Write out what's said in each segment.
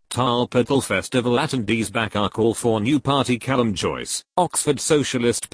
Talpital Festival attendees back our call for new party. Callum Joyce, Oxford Socialist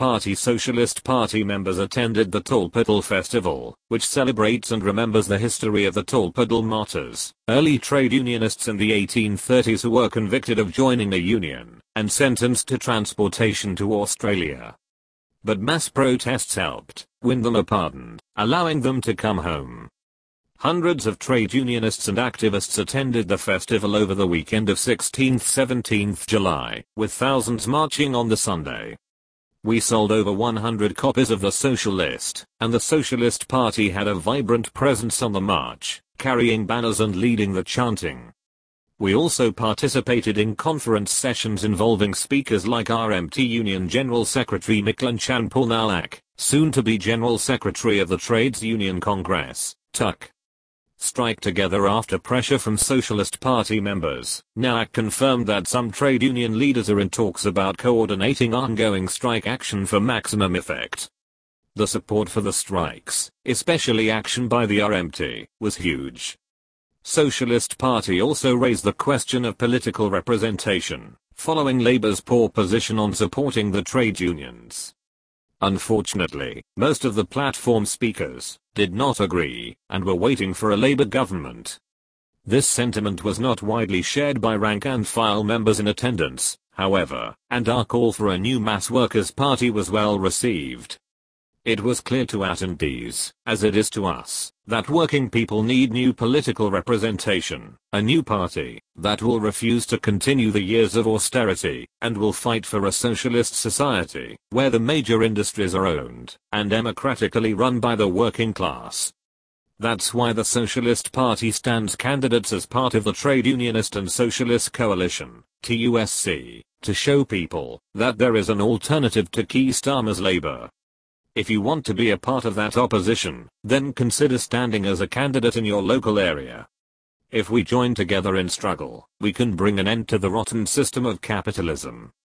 Party members attended the Talpital Festival, which celebrates and remembers the history of the Talpital martyrs, early trade unionists in the 1830s who were convicted of joining a union and sentenced to transportation to Australia. But mass protests helped win them a pardon, allowing them to come home. Hundreds of trade unionists and activists attended the festival over the weekend of 16th-17th July, with thousands marching on the Sunday. We sold over 100 copies of the Socialist, and the Socialist Party had a vibrant presence on the march, carrying banners and leading the chanting. We also participated in conference sessions involving speakers like RMT Union General Secretary Miklan Champurnalak, soon to be General Secretary of the Trades Union Congress, TUC. Strike together after pressure from Socialist Party members. NAAC confirmed that some trade union leaders are in talks about coordinating ongoing strike action for maximum effect. The support for the strikes, especially action by the RMT, was huge. Socialist Party also raised the question of political representation, following Labour's poor position on supporting the trade unions. Unfortunately, most of the platform speakers did not agree and were waiting for a Labour government. This sentiment was not widely shared by rank-and-file members in attendance, however, and our call for a new mass workers' party was well received. It was clear to attendees, as it is to us, that working people need new political representation, a new party that will refuse to continue the years of austerity and will fight for a socialist society where the major industries are owned and democratically run by the working class. That's why the Socialist Party stands candidates as part of the Trade Unionist and Socialist Coalition, TUSC, to show people that there is an alternative to Keir Starmer's Labour. If you want to be a part of that opposition, then consider standing as a candidate in your local area. If we join together in struggle, we can bring an end to the rotten system of capitalism.